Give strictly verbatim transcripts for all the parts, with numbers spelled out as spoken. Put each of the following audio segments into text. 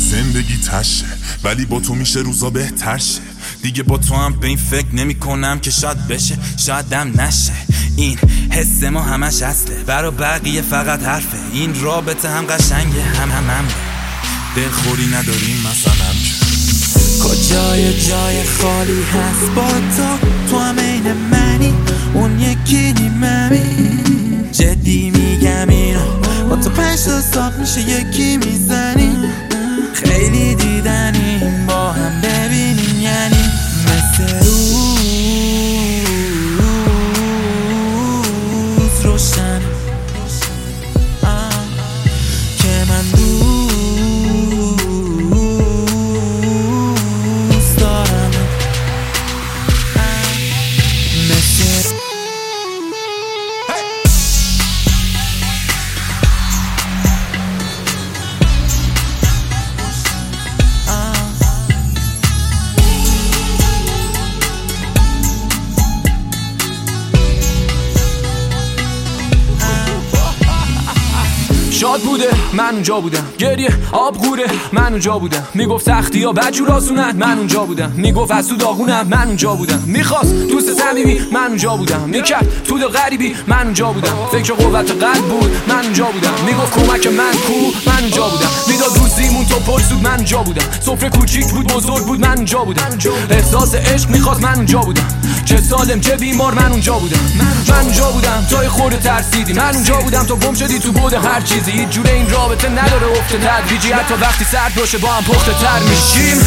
زندگی تشه ولی با تو میشه روزا بهتر شه. دیگه با تو هم به این فکر نمی کنم که شاید بشه شاید هم نشه. این حس ما همش اصله، برا بقیه فقط حرفه. این رابطه هم قشنگه هم هم هم دلخوری نداریم مثلا. کجای جای خالی هست با تو، تو هم این منی اون یکی نیممی. جدی میگم اینو با تو پنج تا صاف میشه یکی میزنی. خیلی دیدنیم با هم ببینیم یعنی مثل روز روشن که من دوست دارم. مثل شاد بوده من اونجا بودم، گریه آب غوره من اونجا بودم. میگفت سختی ها بدجور آسونن من اونجا بودم. میگفت از تو داغونم من اونجا بودم. میخواست دوست صمیمی من اونجا بودم. میکرد تو دل غریبی من اونجا بودم. فکر قوت قلب بود من اونجا بودم. میگفت کمک من کو من اونجا بودم. میداد روزیمون تو پرسود من اونجا بودم. سفره کوچیک بود بزرگ بود من اونجا بودم. احساس عشق میخواست من اونجا بودم. چه سالم چه بیمار من اونجا بودم. من اونجا بودم تا خورده ترسیدی. من اونجا بودم تا گم شدی تو بود هر چیزی. هیچ جوره این رابطه نداره افت تدریجی. حتی وقتی سرد باشه با هم پخته تر میشیم.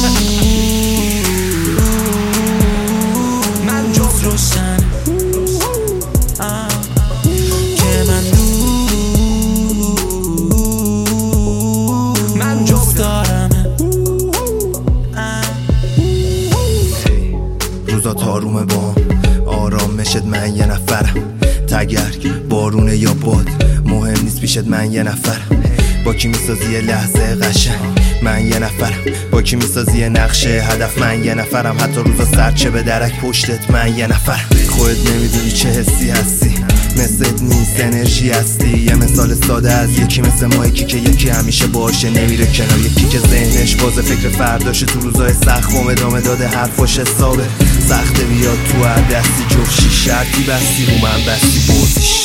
من جز روشن که من دوست من جز دارم. روزا تارومه با آرام مشد من یه نفرم. تگرگ بارونه یا باد مهم نیست پیشت من یه نفرم. با کی میسازی یه لحظه قشنگ من یه نفرم. با کی میسازی یه نقشه هدف من یه نفرم. حتی روزا سرچه به درک پشتت من یه نفرم. خودت نمیدونی چه حسی هستی، مثلت نیست انرژی هستی. یه مثال ساده از یکی مثل ما، یکی که یکی همیشه باشه نمیره کنار. یکی که ذهنش بازه فکر فرداشه تو روزای سخت و ادامه داده حرفاش حسابه. سخته بیاد تو هر دستی جفشی شرطی بستی رو من بستی بردیش.